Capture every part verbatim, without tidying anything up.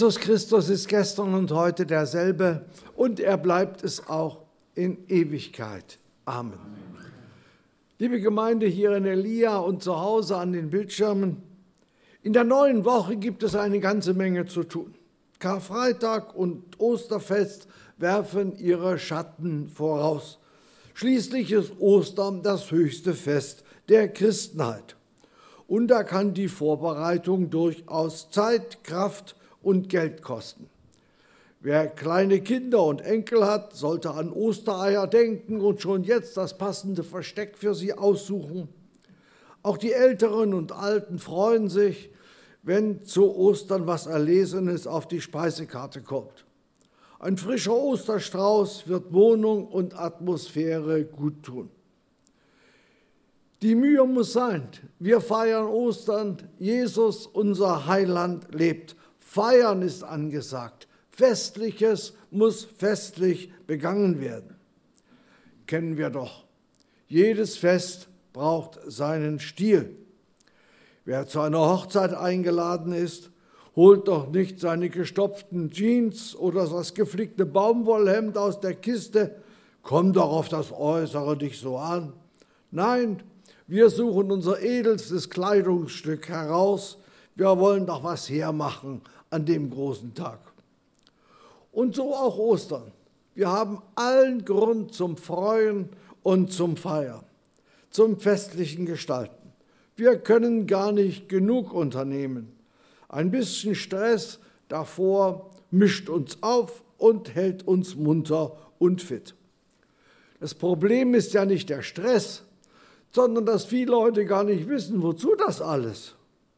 Jesus Christus ist gestern und heute derselbe und er bleibt es auch in Ewigkeit. Amen. Liebe Gemeinde hier in Elia und zu Hause an den Bildschirmen, in der neuen Woche gibt es eine ganze Menge zu tun. Karfreitag und Osterfest werfen ihre Schatten voraus. Schließlich ist Ostern das höchste Fest der Christenheit. Und da kann die Vorbereitung durchaus Zeit, Kraft und Geld kosten. Wer kleine Kinder und Enkel hat, sollte an Ostereier denken und schon jetzt das passende Versteck für sie aussuchen. Auch die Älteren und Alten freuen sich, wenn zu Ostern was Erlesenes auf die Speisekarte kommt. Ein frischer Osterstrauß wird Wohnung und Atmosphäre gut tun. Die Mühe muss sein. Wir feiern Ostern. Jesus, unser Heiland, lebt. Feiern ist angesagt. Festliches muss festlich begangen werden. Kennen wir doch. Jedes Fest braucht seinen Stil. Wer zu einer Hochzeit eingeladen ist, holt doch nicht seine gestopften Jeans oder das geflickte Baumwollhemd aus der Kiste. Komm doch auf das Äußere nicht so an. Nein, wir suchen unser edelstes Kleidungsstück heraus. Wir wollen doch was hermachen an dem großen Tag. Und so auch Ostern. Wir haben allen Grund zum Freuen und zum Feiern, zum festlichen Gestalten. Wir können gar nicht genug unternehmen. Ein bisschen Stress davor mischt uns auf und hält uns munter und fit. Das Problem ist ja nicht der Stress, sondern dass viele Leute gar nicht wissen, wozu das alles.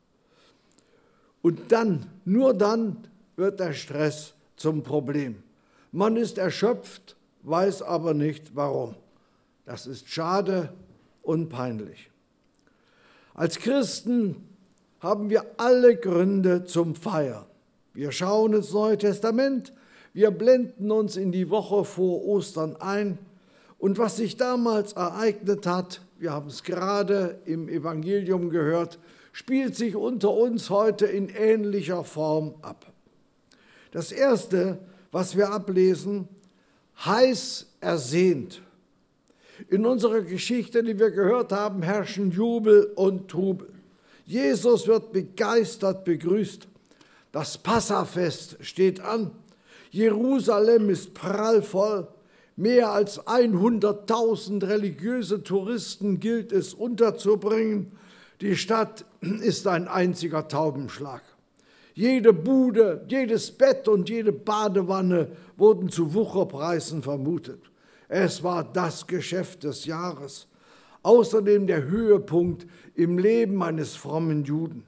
Und dann, nur dann wird der Stress zum Problem. Man ist erschöpft, weiß aber nicht warum. Das ist schade und peinlich. Als Christen haben wir alle Gründe zum Feiern. Wir schauen ins Neue Testament, wir blenden uns in die Woche vor Ostern ein. Und was sich damals ereignet hat, wir haben es gerade im Evangelium gehört, spielt sich unter uns heute in ähnlicher Form ab. Das Erste, was wir ablesen, heiß ersehnt. In unserer Geschichte, die wir gehört haben, herrschen Jubel und Trubel. Jesus wird begeistert begrüßt. Das Passafest steht an. Jerusalem ist prallvoll. Mehr als hunderttausend religiöse Touristen gilt es unterzubringen. Die Stadt ist ein einziger Taubenschlag. Jede Bude, jedes Bett und jede Badewanne wurden zu Wucherpreisen vermutet. Es war das Geschäft des Jahres. Außerdem der Höhepunkt im Leben eines frommen Juden.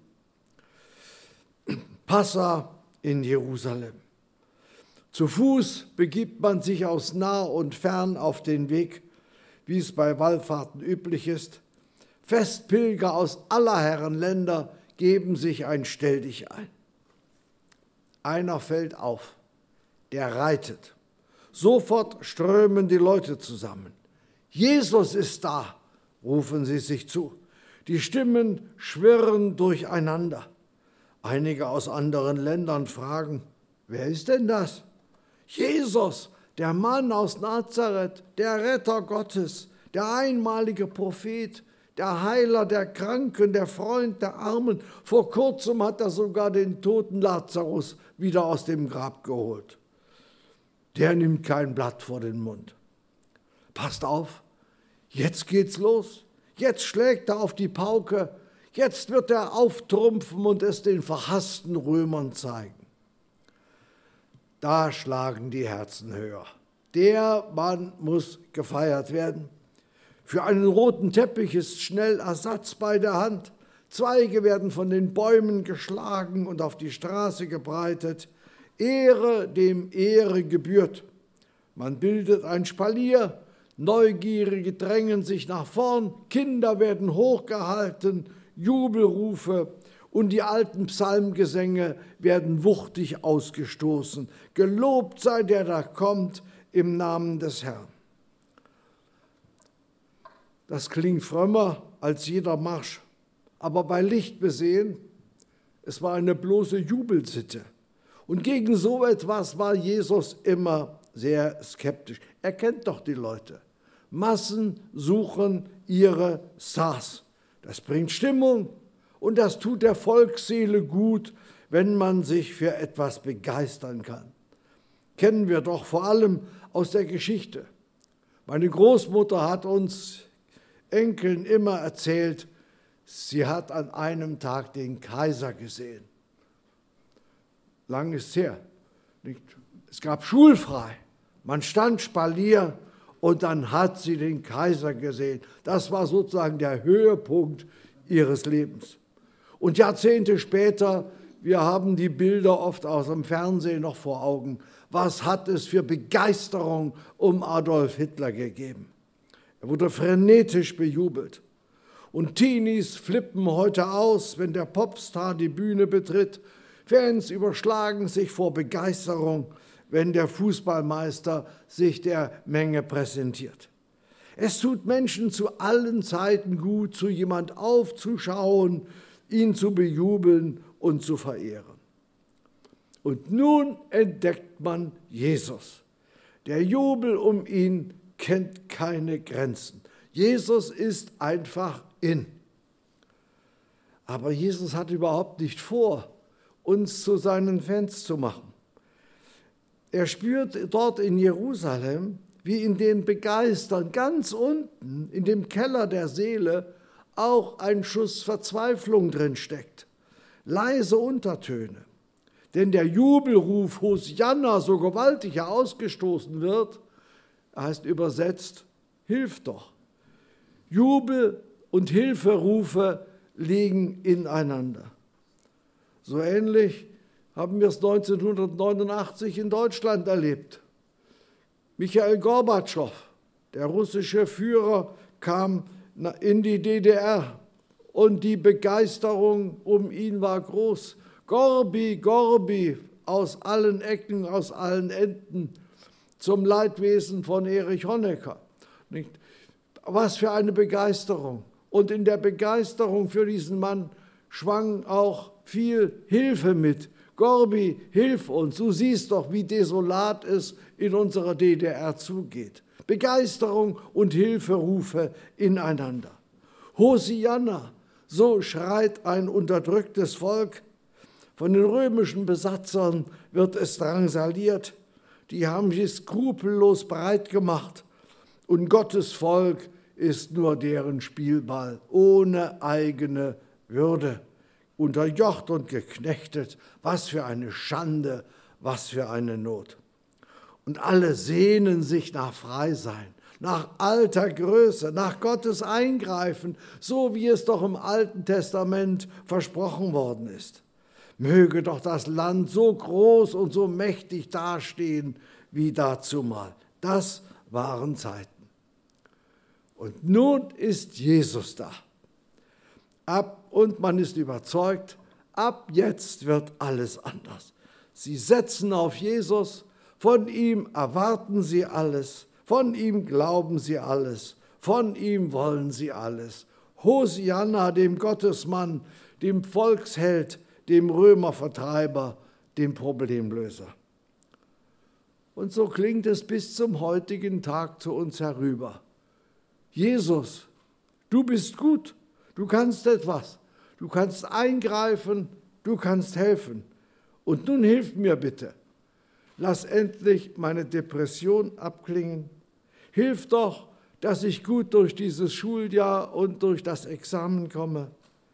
Passa in Jerusalem. Zu Fuß begibt man sich aus nah und fern auf den Weg, wie es bei Wallfahrten üblich ist. Festpilger aus aller Herren Länder geben sich ein Stelldich ein. Einer fällt auf, der reitet. Sofort strömen die Leute zusammen. Jesus ist da, rufen sie sich zu. Die Stimmen schwirren durcheinander. Einige aus anderen Ländern fragen, wer ist denn das? Jesus, der Mann aus Nazareth, der Retter Gottes, der einmalige Prophet, der Heiler der Kranken, der Freund der Armen. Vor kurzem hat er sogar den toten Lazarus wieder aus dem Grab geholt. Der nimmt kein Blatt vor den Mund. Passt auf, jetzt geht's los. Jetzt schlägt er auf die Pauke. Jetzt wird er auftrumpfen und es den verhassten Römern zeigen. Da schlagen die Herzen höher. Der Mann muss gefeiert werden. Für einen roten Teppich ist schnell Ersatz bei der Hand. Zweige werden von den Bäumen geschlagen und auf die Straße gebreitet. Ehre dem Ehre gebührt. Man bildet ein Spalier. Neugierige drängen sich nach vorn. Kinder werden hochgehalten. Jubelrufe und die alten Psalmgesänge werden wuchtig ausgestoßen. Gelobt sei der, der kommt im Namen des Herrn. Das klingt frömmer als jeder Marsch, aber bei Licht besehen, es war eine bloße Jubelsitte. Und gegen so etwas war Jesus immer sehr skeptisch. Er kennt doch die Leute. Massen suchen ihre Stars. Das bringt Stimmung und das tut der Volksseele gut, wenn man sich für etwas begeistern kann. Kennen wir doch vor allem aus der Geschichte. Meine Großmutter hat uns Enkeln immer erzählt, sie hat an einem Tag den Kaiser gesehen. Lang ist her. Es gab schulfrei. Man stand Spalier und dann hat sie den Kaiser gesehen. Das war sozusagen der Höhepunkt ihres Lebens. Und Jahrzehnte später, wir haben die Bilder oft aus dem Fernsehen noch vor Augen. Was hat es für Begeisterung um Adolf Hitler gegeben? Er wurde frenetisch bejubelt. Und Teenies flippen heute aus, wenn der Popstar die Bühne betritt. Fans überschlagen sich vor Begeisterung, wenn der Fußballmeister sich der Menge präsentiert. Es tut Menschen zu allen Zeiten gut, zu jemand aufzuschauen, ihn zu bejubeln und zu verehren. Und nun entdeckt man Jesus. Der Jubel um ihn kennt keine Grenzen. Jesus ist einfach in. Aber Jesus hat überhaupt nicht vor, uns zu seinen Fans zu machen. Er spürt dort in Jerusalem, wie in den Begeistern ganz unten, in dem Keller der Seele, auch ein Schuss Verzweiflung drin steckt. Leise Untertöne. Denn der Jubelruf Hosianna so gewaltig ausgestoßen wird, heißt übersetzt, hilf doch. Jubel und Hilferufe liegen ineinander. So ähnlich haben wir es neunzehnhundertneunundachtzig in Deutschland erlebt. Michail Gorbatschow, der russische Führer, kam in die D D R und die Begeisterung um ihn war groß. Gorbi, Gorbi, aus allen Ecken, aus allen Enden, zum Leidwesen von Erich Honecker. Was für eine Begeisterung. Und in der Begeisterung für diesen Mann schwang auch viel Hilfe mit. Gorbi, hilf uns, du siehst doch, wie desolat es in unserer D D R zugeht. Begeisterung und Hilferufe ineinander. Hosianna, so schreit ein unterdrücktes Volk. Von den römischen Besatzern wird es drangsaliert. Die haben sich skrupellos breit gemacht. Und Gottes Volk ist nur deren Spielball, ohne eigene Würde. Unterjocht und geknechtet, was für eine Schande, was für eine Not. Und alle sehnen sich nach Freisein, nach alter Größe, nach Gottes Eingreifen, so wie es doch im Alten Testament versprochen worden ist. Möge doch das Land so groß und so mächtig dastehen wie dazumal. Das waren Zeiten. Und nun ist Jesus da. Ab und man ist überzeugt, ab jetzt wird alles anders. Sie setzen auf Jesus, von ihm erwarten sie alles, von ihm glauben sie alles, von ihm wollen sie alles. Hosianna, dem Gottesmann, dem Volksheld, dem Römervertreiber, dem Problemlöser. Und so klingt es bis zum heutigen Tag zu uns herüber. Jesus, du bist gut. Du kannst etwas, du kannst eingreifen, du kannst helfen. Und nun hilf mir bitte. Lass endlich meine Depression abklingen. Hilf doch, dass ich gut durch dieses Schuljahr und durch das Examen komme.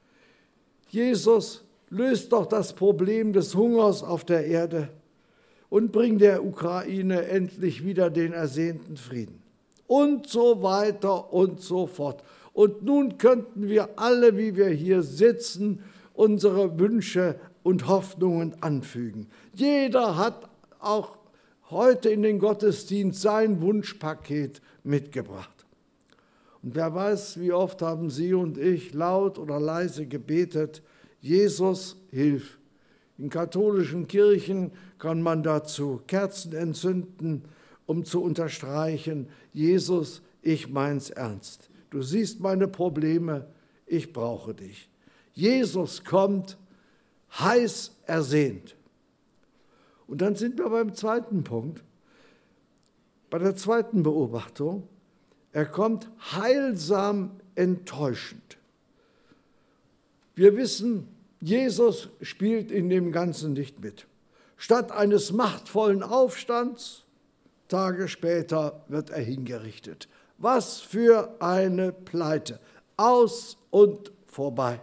Jesus, löst doch das Problem des Hungers auf der Erde und bring der Ukraine endlich wieder den ersehnten Frieden. Und so weiter und so fort. Und nun könnten wir alle, wie wir hier sitzen, unsere Wünsche und Hoffnungen anfügen. Jeder hat auch heute in den Gottesdienst sein Wunschpaket mitgebracht. Und wer weiß, wie oft haben Sie und ich laut oder leise gebetet, Jesus, hilf. In katholischen Kirchen kann man dazu Kerzen entzünden, um zu unterstreichen, Jesus, ich mein's ernst. Du siehst meine Probleme, ich brauche dich. Jesus kommt, heiß ersehnt. Und dann sind wir beim zweiten Punkt, bei der zweiten Beobachtung. Er kommt heilsam enttäuschend. Wir wissen, Jesus spielt in dem Ganzen nicht mit. Statt eines machtvollen Aufstands, Tage später wird er hingerichtet. Was für eine Pleite. Aus und vorbei.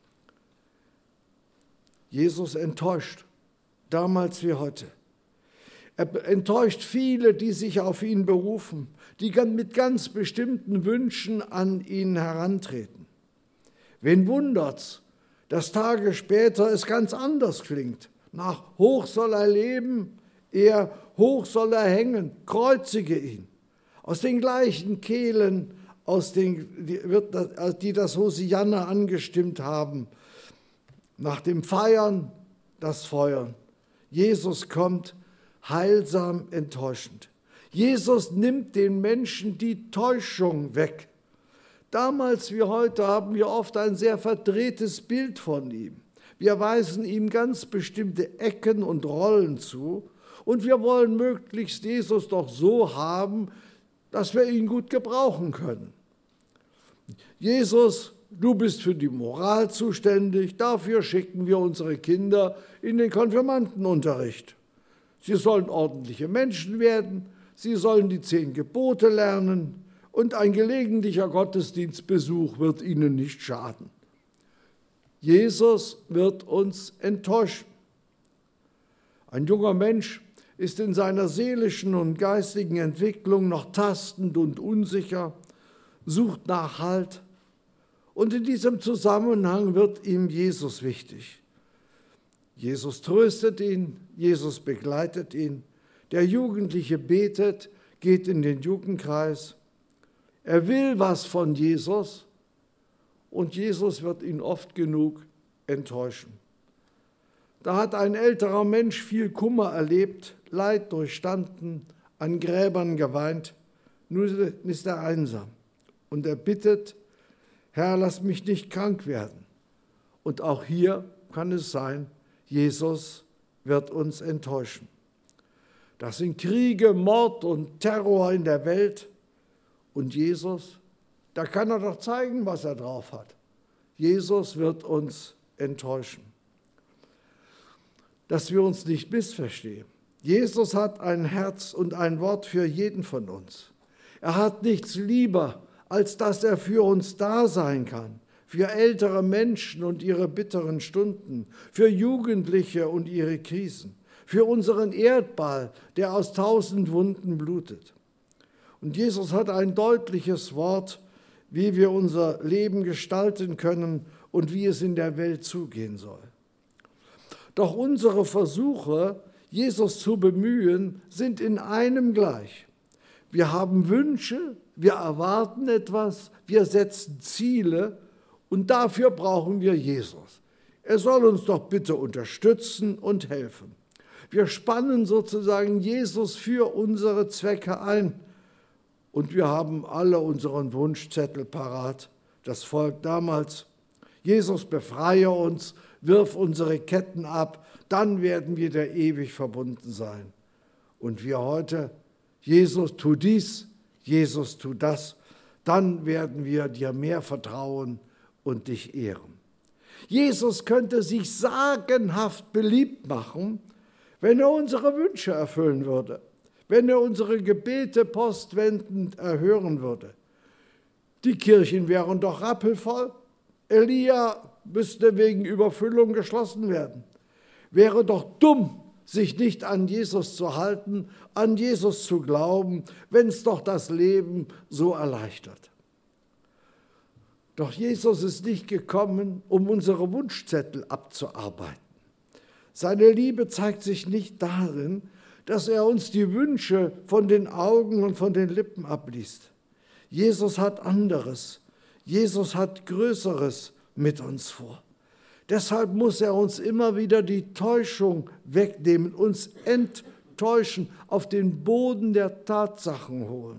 Jesus enttäuscht, damals wie heute. Er enttäuscht viele, die sich auf ihn berufen, die mit ganz bestimmten Wünschen an ihn herantreten. Wen wundert's, dass Tage später es ganz anders klingt? Nach hoch soll er leben, eher hoch soll er hängen, kreuzige ihn. Aus den gleichen Kehlen, aus den, die, wird das, die das Hosianna angestimmt haben, nach dem Feiern das Feuern. Jesus kommt heilsam enttäuschend. Jesus nimmt den Menschen die Täuschung weg. Damals wie heute haben wir oft ein sehr verdrehtes Bild von ihm. Wir weisen ihm ganz bestimmte Ecken und Rollen zu und wir wollen möglichst Jesus doch so haben, dass wir ihn gut gebrauchen können. Jesus, du bist für die Moral zuständig, dafür schicken wir unsere Kinder in den Konfirmandenunterricht. Sie sollen ordentliche Menschen werden, sie sollen die zehn Gebote lernen und ein gelegentlicher Gottesdienstbesuch wird ihnen nicht schaden. Jesus wird uns enttäuschen. Ein junger Mensch ist in seiner seelischen und geistigen Entwicklung noch tastend und unsicher, sucht nach Halt. Und in diesem Zusammenhang wird ihm Jesus wichtig. Jesus tröstet ihn, Jesus begleitet ihn. Der Jugendliche betet, geht in den Jugendkreis. Er will was von Jesus und Jesus wird ihn oft genug enttäuschen. Da hat ein älterer Mensch viel Kummer erlebt, Leid durchstanden, an Gräbern geweint. Nun ist er einsam und er bittet, Herr, lass mich nicht krank werden. Und auch hier kann es sein, Jesus wird uns enttäuschen. Das sind Kriege, Mord und Terror in der Welt. Und Jesus, da kann er doch zeigen, was er drauf hat. Jesus wird uns enttäuschen. Dass wir uns nicht missverstehen. Jesus hat ein Herz und ein Wort für jeden von uns. Er hat nichts lieber, als dass er für uns da sein kann. Für ältere Menschen und ihre bitteren Stunden, für Jugendliche und ihre Krisen, für unseren Erdball, der aus tausend Wunden blutet. Und Jesus hat ein deutliches Wort, wie wir unser Leben gestalten können und wie es in der Welt zugehen soll. Doch unsere Versuche, Jesus zu bemühen, sind in einem gleich. Wir haben Wünsche, wir erwarten etwas, wir setzen Ziele und dafür brauchen wir Jesus. Er soll uns doch bitte unterstützen und helfen. Wir spannen sozusagen Jesus für unsere Zwecke ein und wir haben alle unseren Wunschzettel parat. Das Volk damals, Jesus befreie uns, wirf unsere Ketten ab, dann werden wir dir ewig verbunden sein. Und wir heute, Jesus, tu dies, Jesus, tu das, dann werden wir dir mehr vertrauen und dich ehren. Jesus könnte sich sagenhaft beliebt machen, wenn er unsere Wünsche erfüllen würde, wenn er unsere Gebete postwendend erhören würde. Die Kirchen wären doch rappelvoll. Elia müsste wegen Überfüllung geschlossen werden. Wäre doch dumm, sich nicht an Jesus zu halten, an Jesus zu glauben, wenn es doch das Leben so erleichtert. Doch Jesus ist nicht gekommen, um unsere Wunschzettel abzuarbeiten. Seine Liebe zeigt sich nicht darin, dass er uns die Wünsche von den Augen und von den Lippen abliest. Jesus hat anderes, Jesus hat Größeres mit uns vor. Deshalb muss er uns immer wieder die Täuschung wegnehmen, uns enttäuschen, auf den Boden der Tatsachen holen.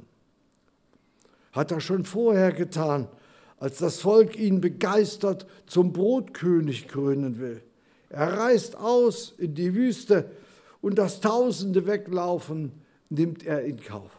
Hat er schon vorher getan, als das Volk ihn begeistert zum Brotkönig krönen will. Er reist aus in die Wüste und dass Tausende weglaufen, nimmt er in Kauf.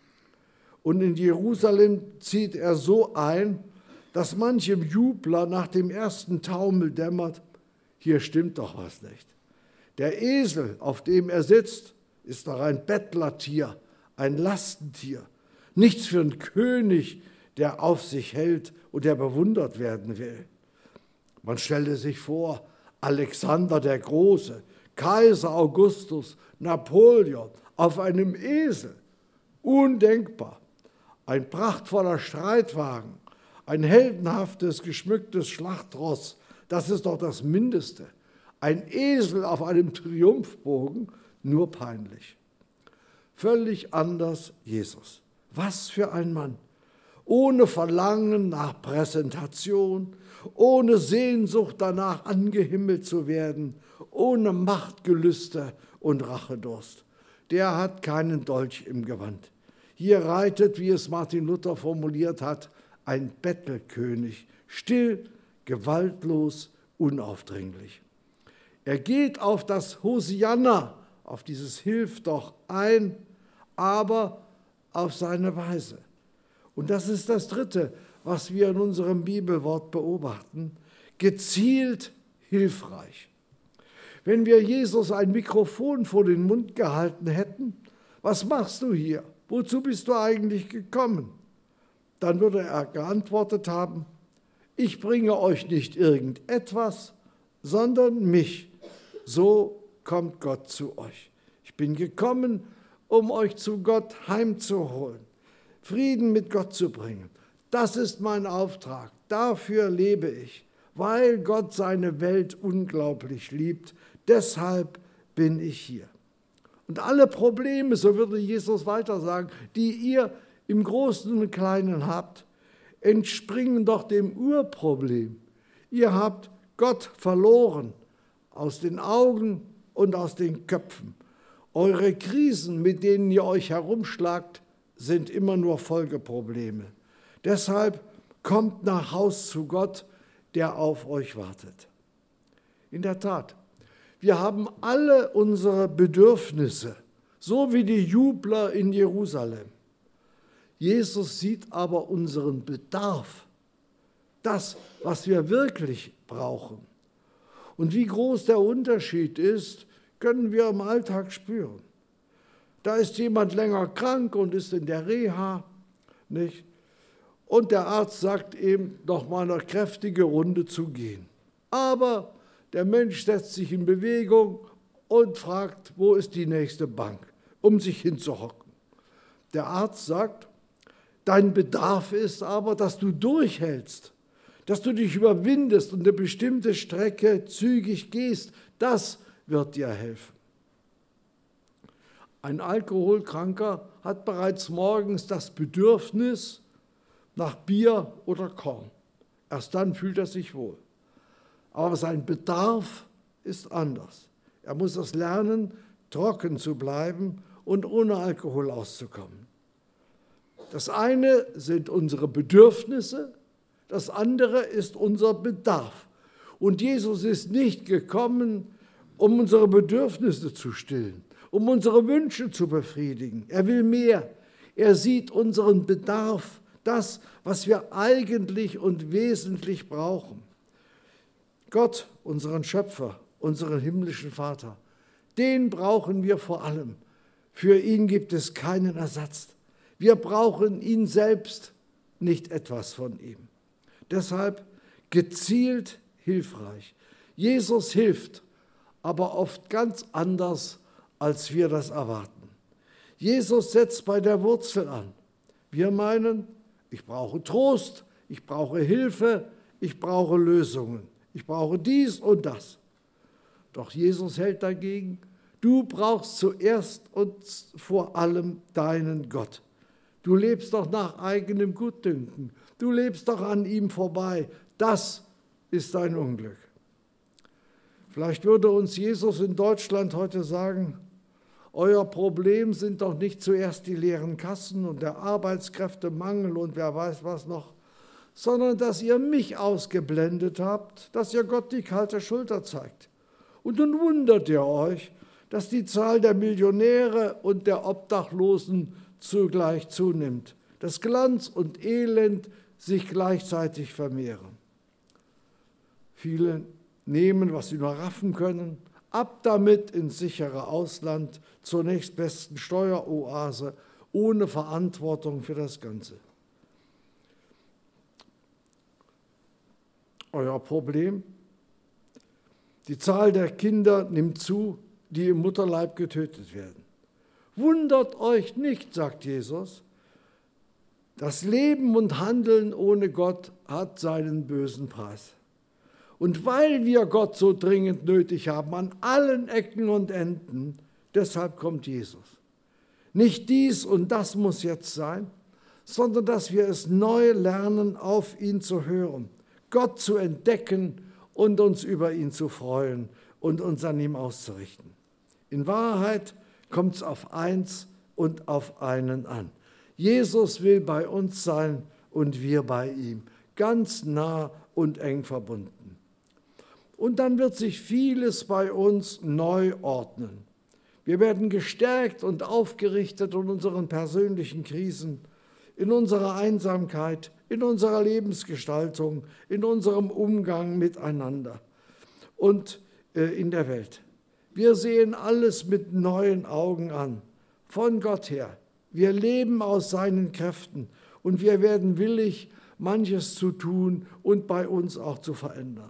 Und in Jerusalem zieht er so ein, dass manchem Jubler nach dem ersten Taumel dämmert, hier stimmt doch was nicht. Der Esel, auf dem er sitzt, ist doch ein Bettlertier, ein Lastentier. Nichts für einen König, der auf sich hält und der bewundert werden will. Man stelle sich vor, Alexander der Große, Kaiser Augustus, Napoleon auf einem Esel. Undenkbar. Ein prachtvoller Streitwagen, ein heldenhaftes, geschmücktes Schlachtross, das ist doch das Mindeste. Ein Esel auf einem Triumphbogen, nur peinlich. Völlig anders Jesus. Was für ein Mann. Ohne Verlangen nach Präsentation, ohne Sehnsucht danach angehimmelt zu werden, ohne Machtgelüste und Rachedurst. Der hat keinen Dolch im Gewand. Hier reitet, wie es Martin Luther formuliert hat, ein Bettelkönig, still, gewaltlos, unaufdringlich. Er geht auf das Hosianna, auf dieses Hilf doch ein, aber auf seine Weise. Und das ist das Dritte, was wir in unserem Bibelwort beobachten, gezielt hilfreich. Wenn wir Jesus ein Mikrofon vor den Mund gehalten hätten, was machst du hier? Wozu bist du eigentlich gekommen? Dann würde er geantwortet haben, ich bringe euch nicht irgendetwas, sondern mich. So kommt Gott zu euch. Ich bin gekommen, um euch zu Gott heimzuholen, Frieden mit Gott zu bringen. Das ist mein Auftrag. Dafür lebe ich, weil Gott seine Welt unglaublich liebt. Deshalb bin ich hier. Und alle Probleme, so würde Jesus weiter sagen, die ihr im Großen und Kleinen habt, entspringen doch dem Urproblem. Ihr habt Gott verloren aus den Augen und aus den Köpfen. Eure Krisen, mit denen ihr euch herumschlagt, sind immer nur Folgeprobleme. Deshalb kommt nach Haus zu Gott, der auf euch wartet. In der Tat, wir haben alle unsere Bedürfnisse, so wie die Jubler in Jerusalem. Jesus sieht aber unseren Bedarf, das, was wir wirklich brauchen. Und wie groß der Unterschied ist, können wir im Alltag spüren. Da ist jemand länger krank und ist in der Reha, nicht? Und der Arzt sagt ihm, noch mal eine kräftige Runde zu gehen. Aber der Mensch setzt sich in Bewegung und fragt, wo ist die nächste Bank, um sich hinzuhocken. Der Arzt sagt, dein Bedarf ist aber, dass du durchhältst, dass du dich überwindest und eine bestimmte Strecke zügig gehst. Das wird dir helfen. Ein Alkoholkranker hat bereits morgens das Bedürfnis nach Bier oder Korn. Erst dann fühlt er sich wohl. Aber sein Bedarf ist anders. Er muss es lernen, trocken zu bleiben und ohne Alkohol auszukommen. Das eine sind unsere Bedürfnisse, das andere ist unser Bedarf. Und Jesus ist nicht gekommen, um unsere Bedürfnisse zu stillen, um unsere Wünsche zu befriedigen. Er will mehr. Er sieht unseren Bedarf, das, was wir eigentlich und wesentlich brauchen. Gott, unseren Schöpfer, unseren himmlischen Vater, den brauchen wir vor allem. Für ihn gibt es keinen Ersatz. Wir brauchen ihn selbst, nicht etwas von ihm. Deshalb gezielt hilfreich. Jesus hilft, aber oft ganz anders, als wir das erwarten. Jesus setzt bei der Wurzel an. Wir meinen, ich brauche Trost, ich brauche Hilfe, ich brauche Lösungen. Ich brauche dies und das. Doch Jesus hält dagegen, du brauchst zuerst und vor allem deinen Gott. Du lebst doch nach eigenem Gutdünken. Du lebst doch an ihm vorbei. Das ist dein Unglück. Vielleicht würde uns Jesus in Deutschland heute sagen, euer Problem sind doch nicht zuerst die leeren Kassen und der Arbeitskräftemangel und wer weiß was noch, sondern dass ihr mich ausgeblendet habt, dass ihr Gott die kalte Schulter zeigt. Und nun wundert ihr euch, dass die Zahl der Millionäre und der Obdachlosen zugleich zunimmt, dass Glanz und Elend sich gleichzeitig vermehren. Viele nehmen, was sie nur raffen können, ab damit ins sichere Ausland, zur nächstbesten Steueroase, ohne Verantwortung für das Ganze. Euer Problem? Die Zahl der Kinder nimmt zu, die im Mutterleib getötet werden. Wundert euch nicht, sagt Jesus, das Leben und Handeln ohne Gott hat seinen bösen Preis. Und weil wir Gott so dringend nötig haben, an allen Ecken und Enden, deshalb kommt Jesus. Nicht dies und das muss jetzt sein, sondern dass wir es neu lernen, auf ihn zu hören, Gott zu entdecken und uns über ihn zu freuen und uns an ihm auszurichten. In Wahrheit kommt es auf eins und auf einen an. Jesus will bei uns sein und wir bei ihm, ganz nah und eng verbunden. Und dann wird sich vieles bei uns neu ordnen. Wir werden gestärkt und aufgerichtet in unseren persönlichen Krisen, in unserer Einsamkeit, in unserer Lebensgestaltung, in unserem Umgang miteinander und äh, in der Welt. Wir sehen alles mit neuen Augen an, von Gott her. Wir leben aus seinen Kräften und wir werden willig, manches zu tun und bei uns auch zu verändern.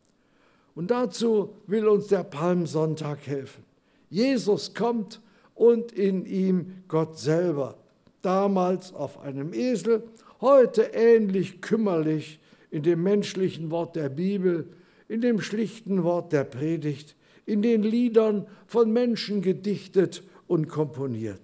Und dazu will uns der Palmsonntag helfen. Jesus kommt und in ihm Gott selber, damals auf einem Esel, heute ähnlich kümmerlich in dem menschlichen Wort der Bibel, in dem schlichten Wort der Predigt, in den Liedern von Menschen gedichtet und komponiert.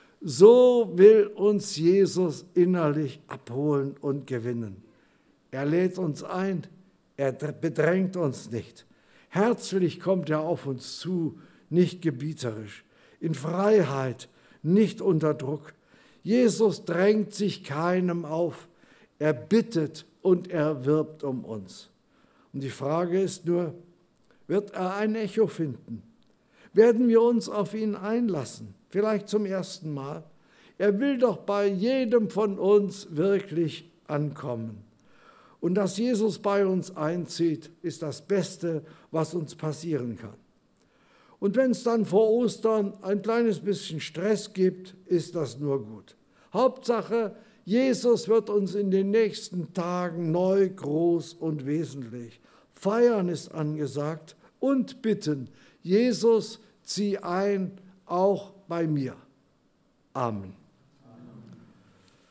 So will uns Jesus innerlich abholen und gewinnen. Er lädt uns ein, er bedrängt uns nicht. Herzlich kommt er auf uns zu, nicht gebieterisch, in Freiheit, nicht unter Druck. Jesus drängt sich keinem auf, er bittet und er wirbt um uns. Und die Frage ist nur, wird er ein Echo finden? Werden wir uns auf ihn einlassen, vielleicht zum ersten Mal? Er will doch bei jedem von uns wirklich ankommen. Und dass Jesus bei uns einzieht, ist das Beste, was uns passieren kann. Und wenn es dann vor Ostern ein kleines bisschen Stress gibt, ist das nur gut. Hauptsache, Jesus wird uns in den nächsten Tagen neu, groß und wesentlich. Feiern ist angesagt und bitten, Jesus, zieh ein, auch bei mir. Amen.